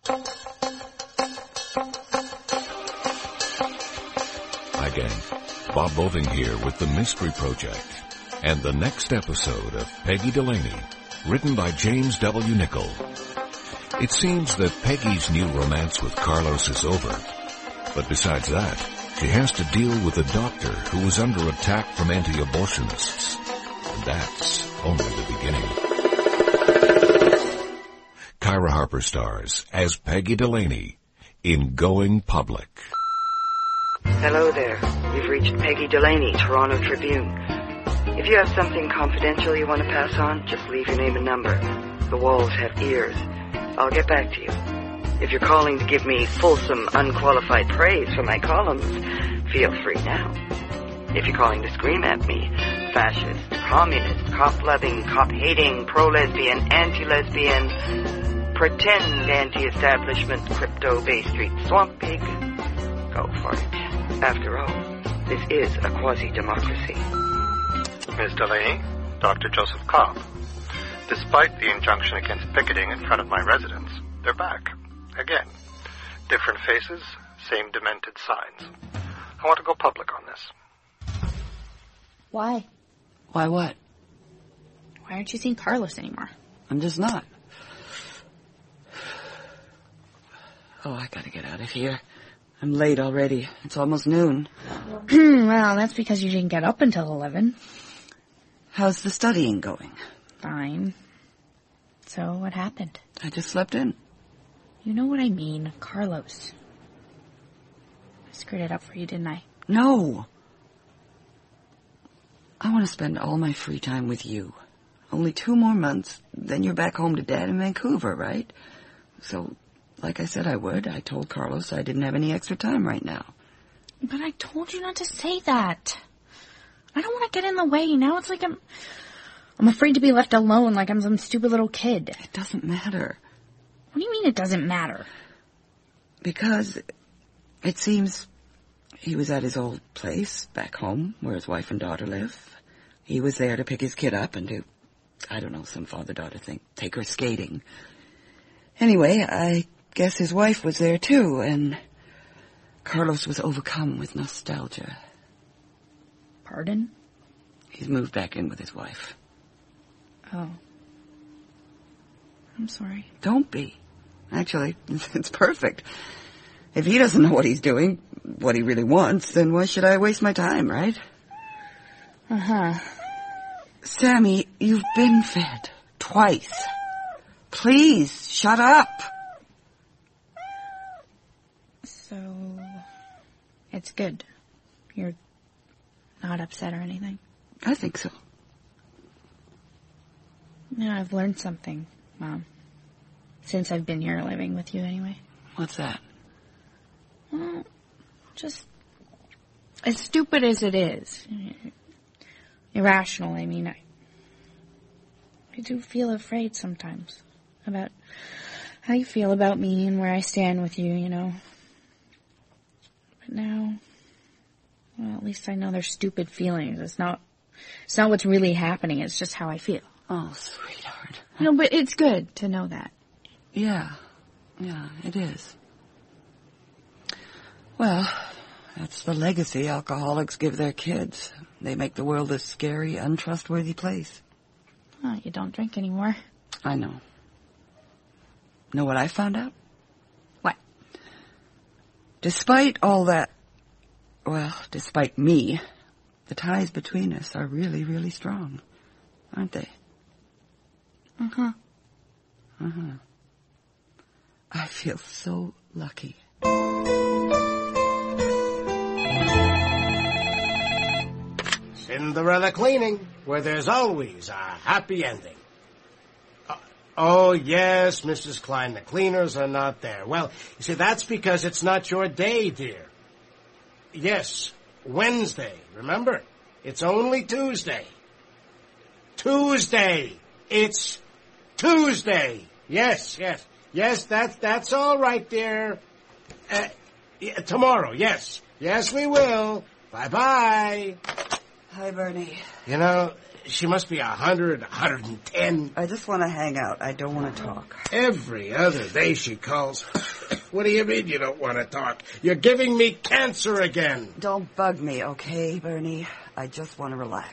Hi, gang. Bob Boving here with The Mystery Project and the next episode of Peggy Delaney, written by James W. Nichol. It seems that Peggy's new romance with Carlos is over, but besides that, she has to deal with a doctor who is under attack from anti-abortionists. And that's only the beginning. Kyra Harper stars as Peggy Delaney in Going Public. Hello there. You've reached Peggy Delaney, Toronto Tribune. If you have something confidential you want to pass on, just leave your name and number. The walls have ears. I'll get back to you. If you're calling to give me fulsome, unqualified praise for my columns, feel free now. If you're calling to scream at me, fascist, communist, cop-loving, cop-hating, pro-lesbian, anti-lesbian, pretend anti-establishment, crypto-Bay Street swamp pig, go for it. After all, this is a quasi-democracy. Ms. Delaney, Dr. Joseph Cobb. Despite the injunction against picketing in front of my residence, they're back. Again. Different faces, same demented signs. I want to go public on this. Why? Why what? Why aren't you seeing Carlos anymore? I'm just not. Oh, I gotta get out of here. I'm late already. It's almost noon. Well, that's because you didn't get up until 11. How's the studying going? Fine. So, what happened? I just slept in. You know what I mean, Carlos. I screwed it up for you, didn't I? No. I want to spend all my free time with you. Only 2 more months, then you're back home to Dad in Vancouver, right? So, like I said I would, I told Carlos I didn't have any extra time right now. But I told you not to say that. I don't want to get in the way. Now it's like I'm afraid to be left alone like I'm some stupid little kid. It doesn't matter. What do you mean it doesn't matter? Because it seems he was at his old place back home where his wife and daughter live. He was there to pick his kid up and do, I don't know, some father-daughter thing. Take her skating. Anyway, I guess his wife was there too, and Carlos was overcome with nostalgia. Pardon? He's moved back in with his wife. Oh. I'm sorry. Don't be. Actually, it's perfect. If he doesn't know what he's doing, what he really wants, then why should I waste my time, right? Uh-huh. Sammy, you've been fed. Twice. Please, shut up. So, it's good. You're not upset or anything? I think so. Yeah, I've learned something, Mom. Since I've been here living with you anyway. What's that? Well, just as stupid as it is. Irrational, I mean. I do feel afraid sometimes about how you feel about me and where I stand with you, you know. But now, well, at least I know they're stupid feelings. It's not what's really happening. It's just how I feel. Oh, sweetheart. No, but it's good to know that. Yeah, it is. Well, that's the legacy alcoholics give their kids. They make the world a scary, untrustworthy place. Oh, you don't drink anymore. I know. Know what I found out? What? Despite all that, well, despite me, the ties between us are really, really strong, aren't they? Uh-huh. Uh-huh. I feel so lucky. Cinderella Cleaning, where there's always a happy ending. Oh, yes, Mrs. Klein, the cleaners are not there. Well, you see, that's because it's not your day, dear. Yes, Wednesday, remember? It's only Tuesday. Tuesday! It's Tuesday! Yes, that's all right, dear. Tomorrow, yes. Yes, we will. Bye-bye. Hi, Bernie. You know, She must be 100, 110. I just want to hang out. I don't want to talk. Every other day she calls. What do you mean you don't want to talk? You're giving me cancer again. Don't bug me, okay, Bernie? I just want to relax.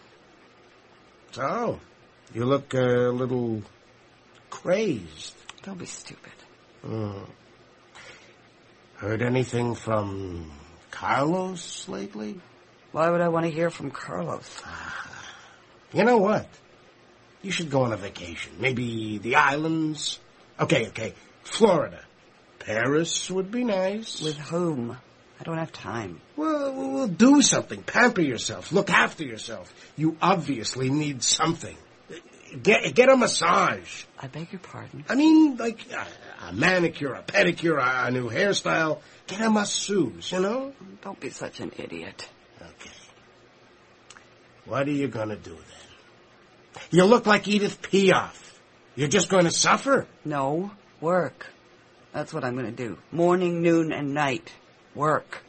So, you look a little crazed. Don't be stupid. Heard anything from Carlos lately? Why would I want to hear from Carlos? You know what? You should go on a vacation. Maybe the islands. Okay. Florida. Paris would be nice. With whom? I don't have time. Well, we'll do something. Pamper yourself. Look after yourself. You obviously need something. Get a massage. I beg your pardon? I mean, like a manicure, a pedicure, a new hairstyle. Get a masseuse, you know? Don't be such an idiot. Okay. What are you going to do then? You look like Edith Piaf. You're just going to suffer? No, work. That's what I'm going to do. Morning, noon, and night. Work.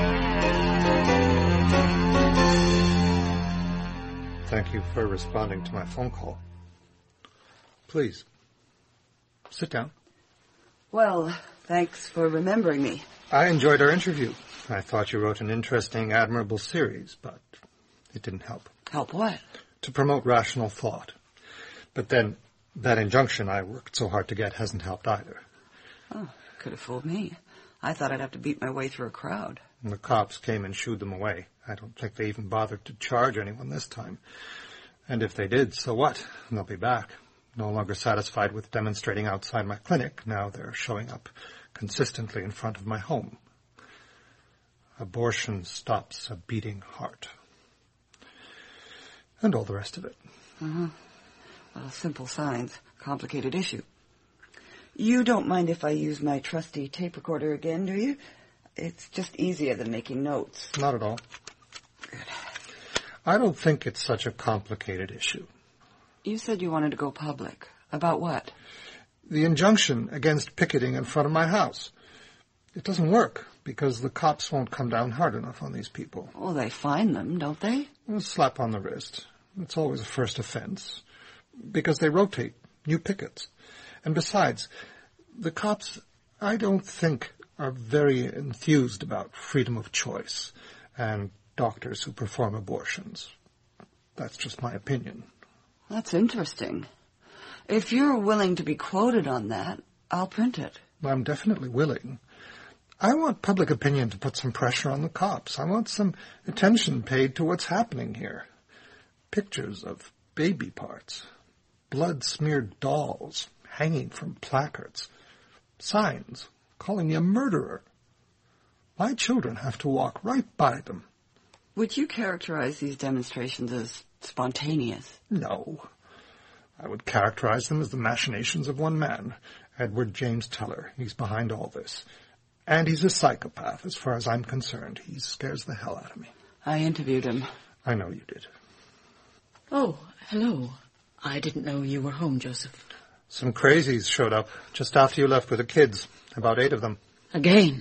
Thank you for responding to my phone call. Please, sit down. Well, thanks for remembering me. I enjoyed our interview. I thought you wrote an interesting, admirable series, but it didn't help. Help what? To promote rational thought. But then, that injunction I worked so hard to get hasn't helped either. Oh, could have fooled me. I thought I'd have to beat my way through a crowd. And the cops came and shooed them away. I don't think they even bothered to charge anyone this time. And if they did, so what? They'll be back. No longer satisfied with demonstrating outside my clinic, now they're showing up consistently in front of my home. Abortion stops a beating heart. And all the rest of it. Uh-huh. Well, simple signs. Complicated issue. You don't mind if I use my trusty tape recorder again, do you? It's just easier than making notes. Not at all. Good. I don't think it's such a complicated issue. You said you wanted to go public. About what? The injunction against picketing in front of my house. It doesn't work because the cops won't come down hard enough on these people. Well, they fine them, don't they? A slap on the wrist. It's always a first offense. Because they rotate new pickets. And besides, the cops, I don't think, are very enthused about freedom of choice and doctors who perform abortions. That's just my opinion. That's interesting. If you're willing to be quoted on that, I'll print it. I'm definitely willing. I want public opinion to put some pressure on the cops. I want some attention paid to what's happening here. Pictures of baby parts, blood-smeared dolls hanging from placards, signs calling me a murderer. My children have to walk right by them. Would you characterize these demonstrations as spontaneous? No. I would characterize them as the machinations of one man, Edward James Teller. He's behind all this. And he's a psychopath, as far as I'm concerned. He scares the hell out of me. I interviewed him. I know you did. Oh, hello. I didn't know you were home, Joseph. Some crazies showed up just after you left with the kids. About 8 of them. Again?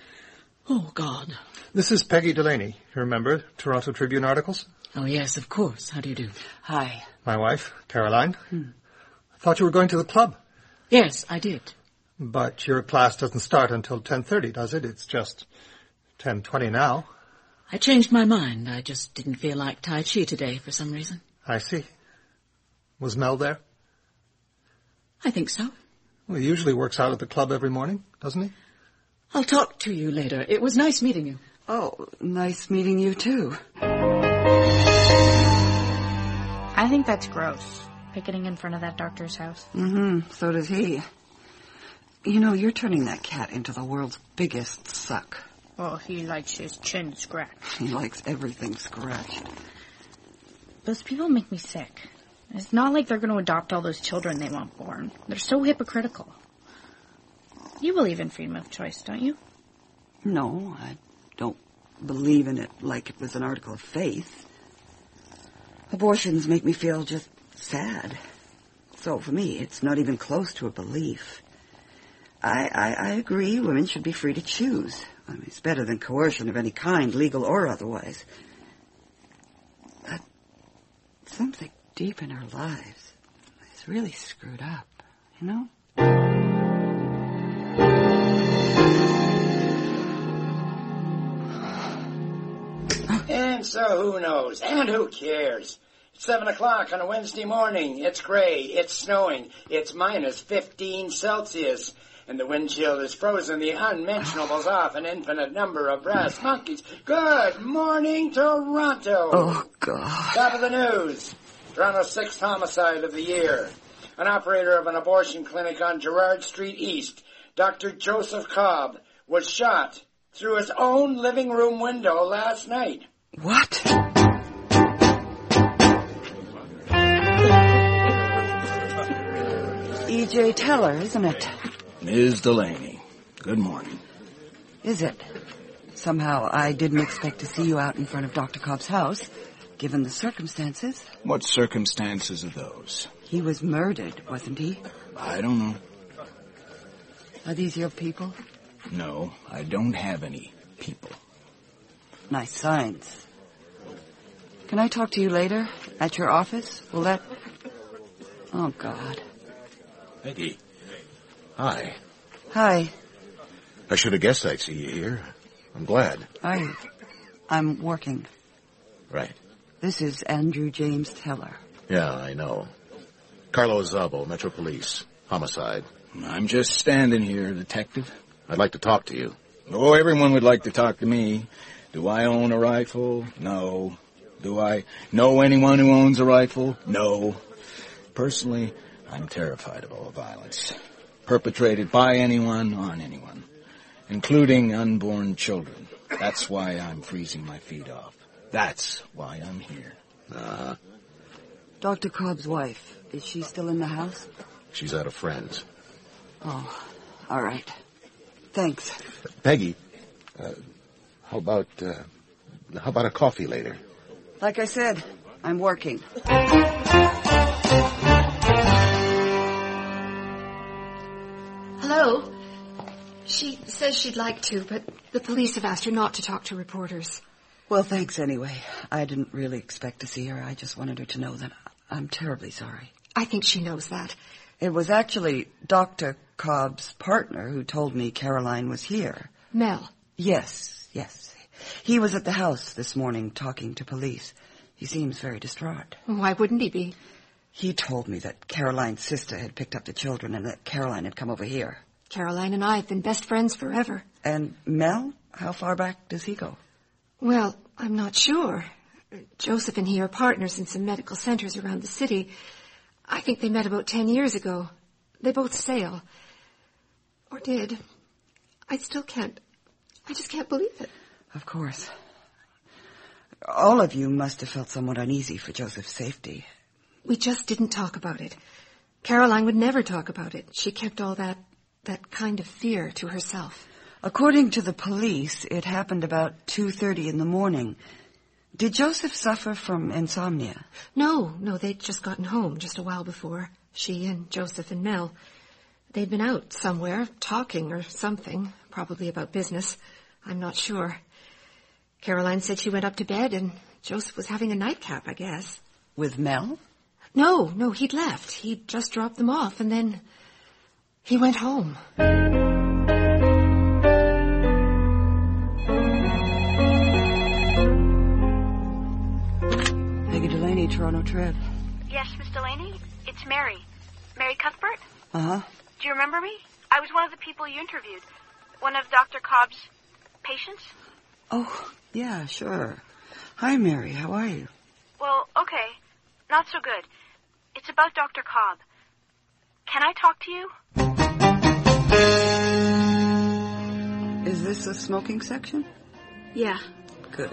Oh, God. This is Peggy Delaney. You remember Toronto Tribune articles? Oh, yes, of course. How do you do? Hi. My wife, Caroline. I thought you were going to the club. Yes, I did. But your class doesn't start until 10:30, does it? It's just 10:20 now. I changed my mind. I just didn't feel like Tai Chi today for some reason. I see. Was Mel there? I think so. Well, he usually works out at the club every morning, doesn't he? I'll talk to you later. It was nice meeting you. Oh, nice meeting you, too. I think that's gross, picketing in front of that doctor's house. Mm-hmm, so does he. You know, you're turning that cat into the world's biggest suck. Well, he likes his chin scratched. He likes everything scratched. Those people make me sick. It's not like they're going to adopt all those children they want born. They're so hypocritical. You believe in freedom of choice, don't you? No, I don't believe in it like it was an article of faith. Abortions make me feel just sad. So for me, it's not even close to a belief. I agree women should be free to choose. I mean, it's better than coercion of any kind, legal or otherwise. But Something deep in our lives is really screwed up, you know? And so who knows? And who cares? It's 7 o'clock on a Wednesday morning. It's gray. It's snowing. It's minus 15 Celsius. And the wind chill is frozen the unmentionables off an infinite number of brass monkeys. Good morning, Toronto. Oh, God. Top of the news. Toronto's 6th homicide of the year. An operator of an abortion clinic on Gerrard Street East, Dr. Joseph Cobb, was shot through his own living room window last night. What? E.J. Teller, isn't it? Ms. Delaney, good morning. Is it? Somehow I didn't expect to see you out in front of Dr. Cobb's house, given the circumstances. What circumstances are those? He was murdered, wasn't he? I don't know. Are these your people? No, I don't have any people. Nice signs. Can I talk to you later? At your office? Will that... Oh, God. Peggy. Hi. Hi. I should have guessed I'd see you here. I'm glad. I'm working. Right. This is Andrew James Teller. Yeah, I know. Carlos Zabo, Metro Police. Homicide. I'm just standing here, Detective. I'd like to talk to you. Oh, everyone would like to talk to me. Do I own a rifle? No. Do I know anyone who owns a rifle? No. Personally, I'm terrified of all violence. Perpetrated by anyone on anyone, including unborn children. That's why I'm freezing my feet off. That's why I'm here. Dr. Cobb's wife, is she still in the house? She's out of friends. Oh, all right. Thanks. Peggy, how about a coffee later? Like I said, I'm working. Hello? She says she'd like to, but the police have asked her not to talk to reporters. Well, thanks anyway. I didn't really expect to see her. I just wanted her to know that I'm terribly sorry. I think she knows that. It was actually Dr. Cobb's partner who told me Caroline was here. Mel? Yes. He was at the house this morning talking to police. He seems very distraught. Why wouldn't he be? He told me that Caroline's sister had picked up the children and that Caroline had come over here. Caroline and I have been best friends forever. And Mel? How far back does he go? Well, I'm not sure. Joseph and he are partners in some medical centers around the city. I think they met about 10 years ago. They both sail. Or did. I just can't believe it. Of course. All of you must have felt somewhat uneasy for Joseph's safety. We just didn't talk about it. Caroline would never talk about it. She kept all that kind of fear to herself. According to the police, it happened about 2:30 in the morning. Did Joseph suffer from insomnia? No, they'd just gotten home just a while before. She and Joseph and Mel. They'd been out somewhere, talking or something, probably about business. I'm not sure. Caroline said she went up to bed and Joseph was having a nightcap, I guess. With Mel? No, he'd left. He'd just dropped them off and then he went home. Peggy Delaney, Toronto Trib. Yes, Miss Delaney? It's Mary. Mary Cuthbert? Uh-huh. Do you remember me? I was one of the people you interviewed. One of Dr. Cobb's patients. Oh, yeah, sure. Hi, Mary. How are you? Well, okay. Not so good. It's about Dr. Cobb. Can I talk to you? Is this a smoking section? Yeah. Good.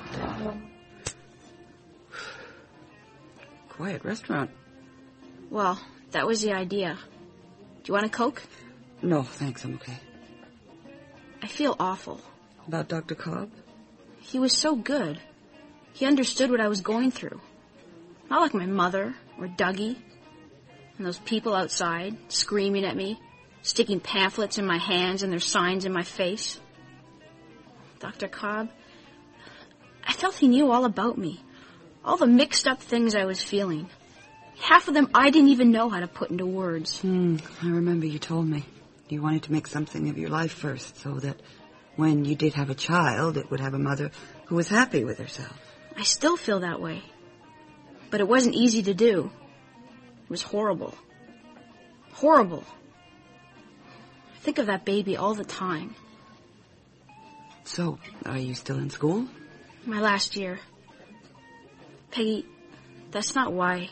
Quiet restaurant. Well, that was the idea. Do you want a Coke? No, thanks. I'm okay. I feel awful. About Dr. Cobb? He was so good. He understood what I was going through. Not like my mother or Dougie. And those people outside screaming at me, sticking pamphlets in my hands and their signs in my face. Dr. Cobb, I felt he knew all about me. All the mixed up things I was feeling. Half of them I didn't even know how to put into words. I remember you told me. You wanted to make something of your life first, so that when you did have a child, it would have a mother who was happy with herself. I still feel that way. But it wasn't easy to do. It was horrible. Horrible. I think of that baby all the time. So, are you still in school? My last year. Peggy, that's not why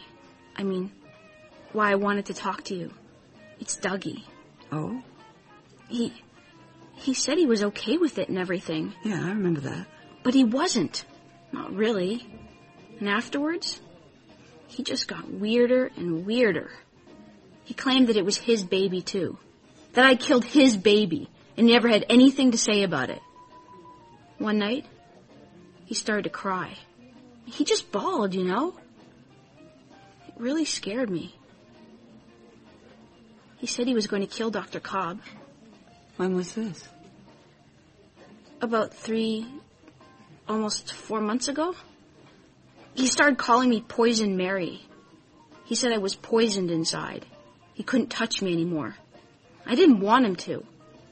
I wanted to talk to you. It's Dougie. Oh? He said he was okay with it and everything. Yeah, I remember that. But he wasn't. Not really. And afterwards, he just got weirder and weirder. He claimed that it was his baby, too. That I killed his baby, and never had anything to say about it. One night, he started to cry. He just bawled, you know? It really scared me. He said he was going to kill Dr. Cobb. When was this? About 3, almost 4 months ago. He started calling me Poison Mary. He said I was poisoned inside. He couldn't touch me anymore. I didn't want him to.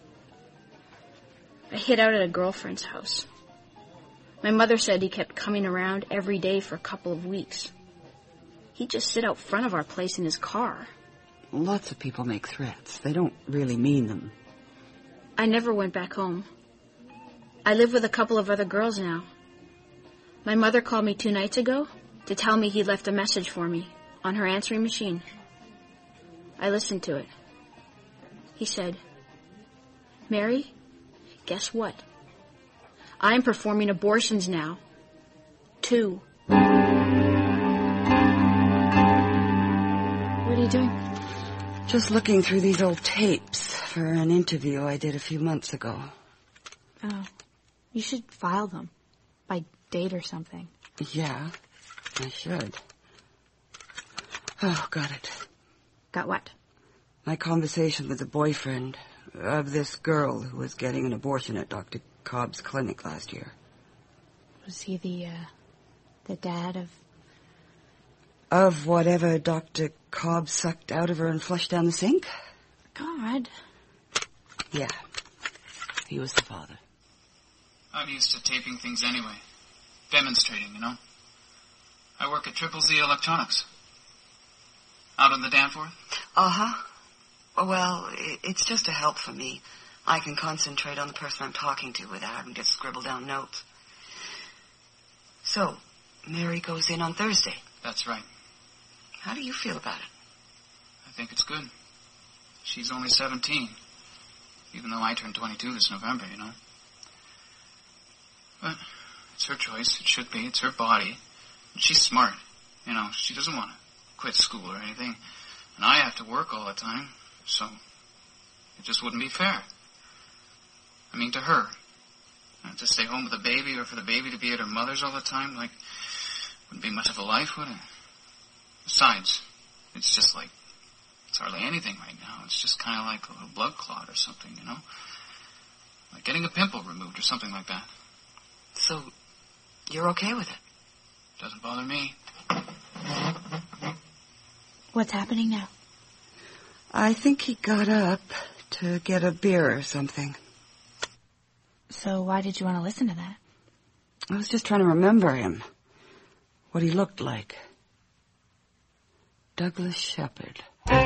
I hid out at a girlfriend's house. My mother said he kept coming around every day for a couple of weeks. He'd just sit out front of our place in his car. Lots of people make threats. They don't really mean them. I never went back home. I live with a couple of other girls now. My mother called me 2 nights ago to tell me he'd left a message for me on her answering machine. I listened to it. He said, "Mary, guess what? I'm performing abortions now. 2. What are you doing? Just looking through these old tapes for an interview I did a few months ago. Oh, you should file them. By date or something. Yeah, I should. Oh, got it. Got what? My conversation with the boyfriend of this girl who was getting an abortion at Dr. Cobb's clinic last year. Was he the dad of... Of whatever Dr. Cobb sucked out of her and flushed down the sink? God. Yeah. He was the father. I'm used to taping things anyway. Demonstrating, you know. I work at Triple Z Electronics. Out on the Danforth? Uh-huh. Well, it's just a help for me. I can concentrate on the person I'm talking to without having to scribble down notes. So, Mary goes in on Thursday. That's right. How do you feel about it? I think it's good. She's only 17. Even though I turned 22 this November, you know. But it's her choice. It should be. It's her body. And she's smart. You know, she doesn't want to quit school or anything. And I have to work all the time. So it just wouldn't be fair. I mean, to her. To stay home with the baby or for the baby to be at her mother's all the time, like, wouldn't be much of a life, would it? Besides, it's just like, it's hardly anything right now. It's just kind of like a little blood clot or something, you know? Like getting a pimple removed or something like that. So, you're okay with it? Doesn't bother me. What's happening now? I think he got up to get a beer or something. So why did you want to listen to that? I was just trying to remember him. What he looked like. Douglas Shepard.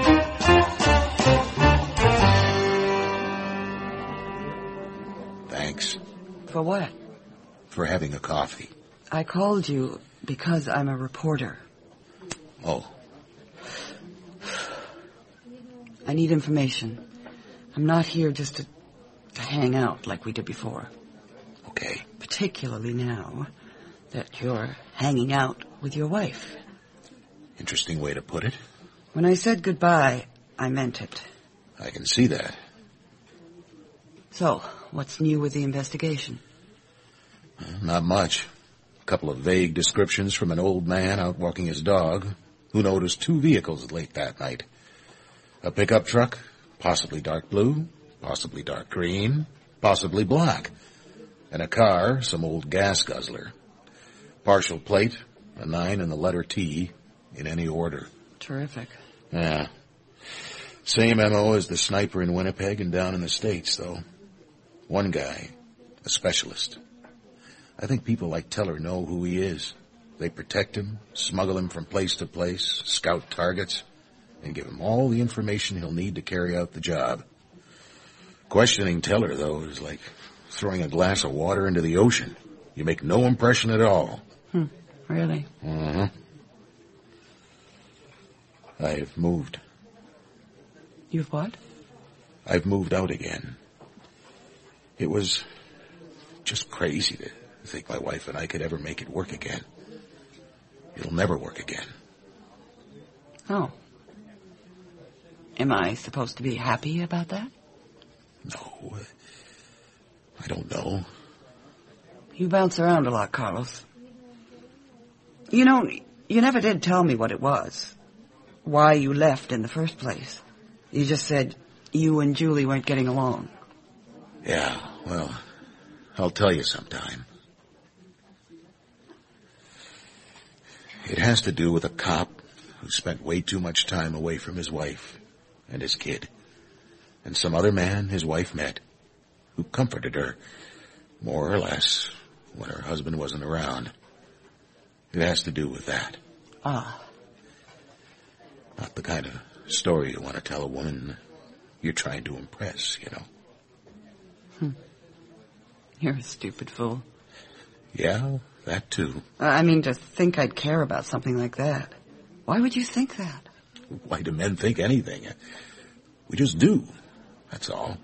Thanks. For what? For having a coffee. I called you because I'm a reporter. Oh. I need information. I'm not here just to hang out like we did before. Okay. Particularly now that you're hanging out with your wife. Interesting way to put it. When I said goodbye, I meant it. I can see that. So, what's new with the investigation? Not much. A couple of vague descriptions from an old man out walking his dog who noticed 2 vehicles late that night. A pickup truck, possibly dark blue, possibly dark green, possibly black. And a car, some old gas guzzler. Partial plate, a 9 and the letter T in any order. Terrific. Yeah. Same MO as the sniper in Winnipeg and down in the States, though. One guy, a specialist. I think people like Teller know who he is. They protect him, smuggle him from place to place, scout targets, and give him all the information he'll need to carry out the job. Questioning Teller, though, is like throwing a glass of water into the ocean. You make no impression at all. Really? Uh-huh. I've moved. You've what? I've moved out again. It was just crazy to think my wife and I could ever make it work again. It'll never work again. Oh. Am I supposed to be happy about that? No. I don't know. You bounce around a lot, Carlos. You know, you never did tell me what it was. Why you left in the first place. You just said you and Julie weren't getting along. Yeah, well, I'll tell you sometime. It has to do with a cop who spent way too much time away from his wife and his kid. And some other man his wife met who comforted her, more or less, when her husband wasn't around. It has to do with that. Ah. Not the kind of story you want to tell a woman you're trying to impress, you know. You're a stupid fool. Yeah, that too. I mean, to think I'd care about something like that. Why would you think that? Why do men think anything? We just do. That's all.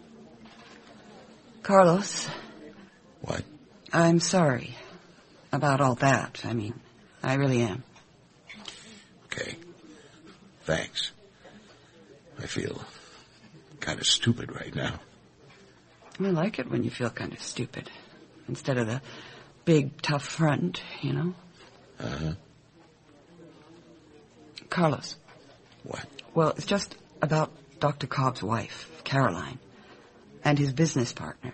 Carlos. What? I'm sorry about all that. I mean, I really am. Okay. Thanks. I feel kind of stupid right now. I like it when you feel kind of stupid. Instead of the big, tough front, you know? Uh-huh. Carlos. What? Well, it's just about Dr. Cobb's wife, Caroline, and his business partner.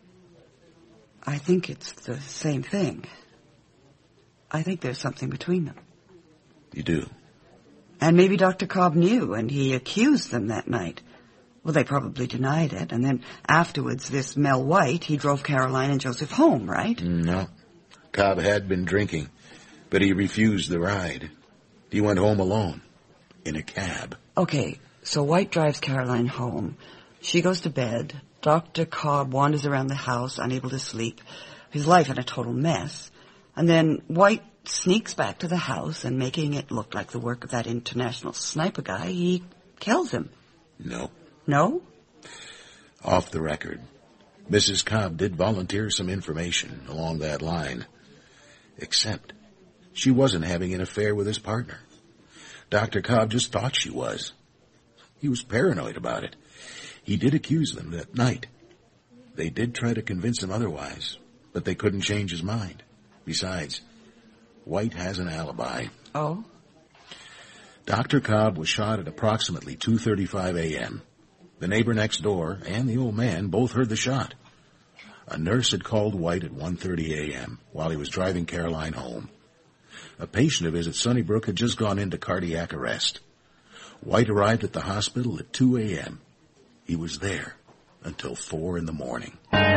I think it's the same thing. I think there's something between them. You do? And maybe Dr. Cobb knew, and he accused them that night. Well, they probably denied it, and then afterwards, this Mel White, he drove Caroline and Joseph home, right? No. Cobb had been drinking, but he refused the ride. He went home alone, in a cab. Okay, so White drives Caroline home. She goes to bed. Dr. Cobb wanders around the house, unable to sleep. His life in a total mess. And then White sneaks back to the house, and making it look like the work of that international sniper guy, he kills him. No. No? Off the record, Mrs. Cobb did volunteer some information along that line. Except she wasn't having an affair with his partner. Dr. Cobb just thought she was. He was paranoid about it. He did accuse them that night. They did try to convince him otherwise, but they couldn't change his mind. Besides, White has an alibi. Oh? Dr. Cobb was shot at approximately 2:35 a.m. The neighbor next door and the old man both heard the shot. A nurse had called White at 1:30 a.m. while he was driving Caroline home. A patient of his at Sunnybrook had just gone into cardiac arrest. White arrived at the hospital at 2 a.m. He was there until 4 in the morning.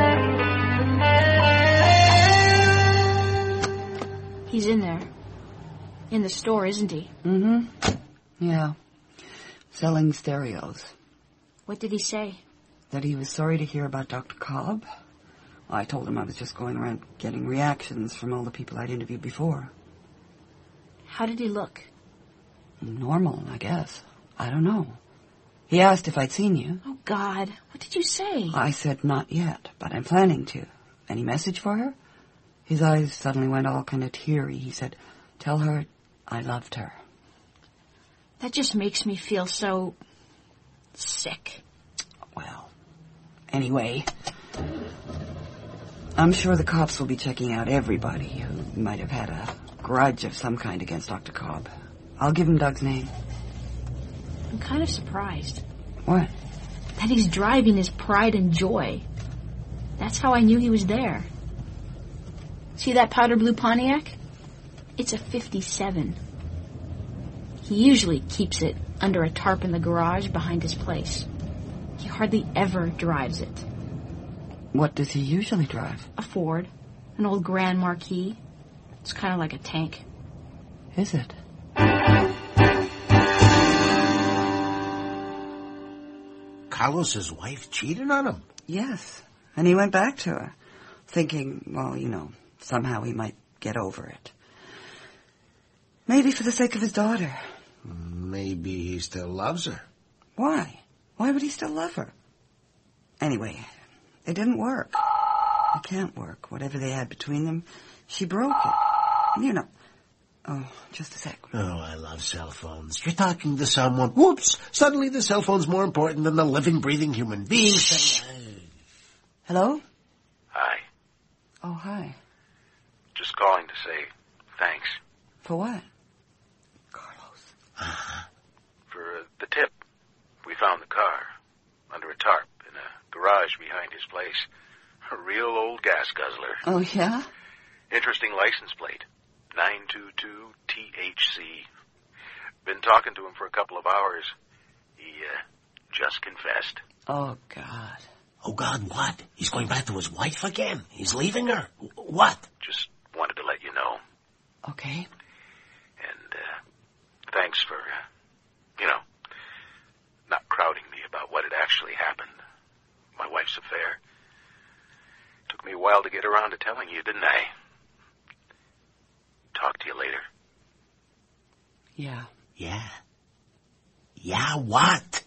He's in there. In the store, isn't he? Mm-hmm. Yeah. Selling stereos. What did he say? That he was sorry to hear about Dr. Cobb. Well, I told him I was just going around getting reactions from all the people I'd interviewed before. How did he look? Normal, I guess. I don't know. He asked if I'd seen you. Oh, God. What did you say? I said not yet, but I'm planning to. Any message for her? His eyes suddenly went all kind of teary. He said, tell her I loved her. That just makes me feel so sick. Well, anyway, I'm sure the cops will be checking out everybody who might have had a grudge of some kind against Dr. Cobb. I'll give him Doug's name. I'm kind of surprised. What? That he's driving his pride and joy. That's how I knew he was there. See that powder blue Pontiac? It's a 57. He usually keeps it under a tarp in the garage behind his place. He hardly ever drives it. What does he usually drive? A Ford. An old Grand Marquis. It's kind of like a tank. Is it? Carlos's wife cheated on him? Yes. And he went back to her, thinking, well, somehow he might get over it. Maybe for the sake of his daughter. Maybe he still loves her. Why? Why would he still love her? Anyway, it didn't work. It can't work. Whatever they had between them, she broke it. And Oh, just a sec. Oh, I love cell phones. You're talking to someone. Whoops! Suddenly the cell phone's more important than the living, breathing human being. Hello? Hi. Oh, hi. Just calling to say thanks. For what? For the tip. We found the car under a tarp in a garage behind his place. A real old gas guzzler. Oh, yeah? Interesting license plate. 922-THC. Been talking to him for a couple of hours. He just confessed. Oh, God. Oh, God, what? He's going back to his wife again? He's leaving her? What? Just wanted to let you know. Okay. And thanks for, not crowding me about what had actually happened. My wife's affair. Took me a while to get around to telling you, didn't I? Talk to you later. Yeah. Yeah? Yeah, what?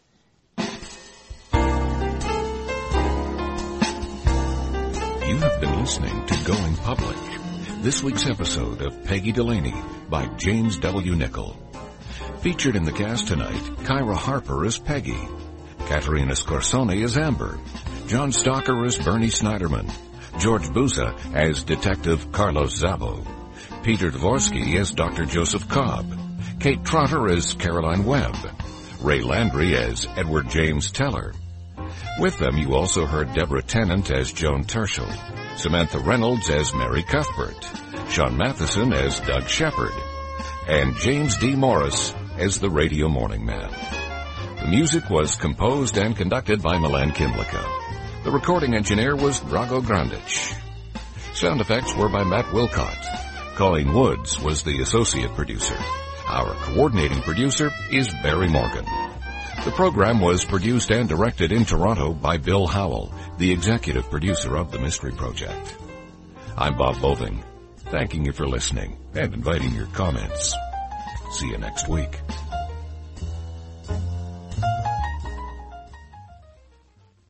You have been listening to Going Public. This week's episode of Peggy Delaney by James W. Nichol. Featured in the cast tonight, Kyra Harper as Peggy, Katerina Scorsone as Amber, John Stalker as Bernie Snyderman, George Buza as Detective Carlos Szabo, Peter Dvorsky as Dr. Joseph Cobb, Kate Trotter as Caroline Webb, Ray Landry as Edward James Teller. With them, you also heard Deborah Tennant as Joan Tershel, Samantha Reynolds as Mary Cuthbert, Sean Matheson as Doug Shepard, and James D. Morris as the Radio Morning Man. The music was composed and conducted by Milan Kimlicka. The recording engineer was Drago Grandic. Sound effects were by Matt Wilcott. Colleen Woods was the associate producer. Our coordinating producer is Barry Morgan. The program was produced and directed in Toronto by Bill Howell, the executive producer of The Mystery Project. I'm Bob Boving, thanking you for listening and inviting your comments. See you next week.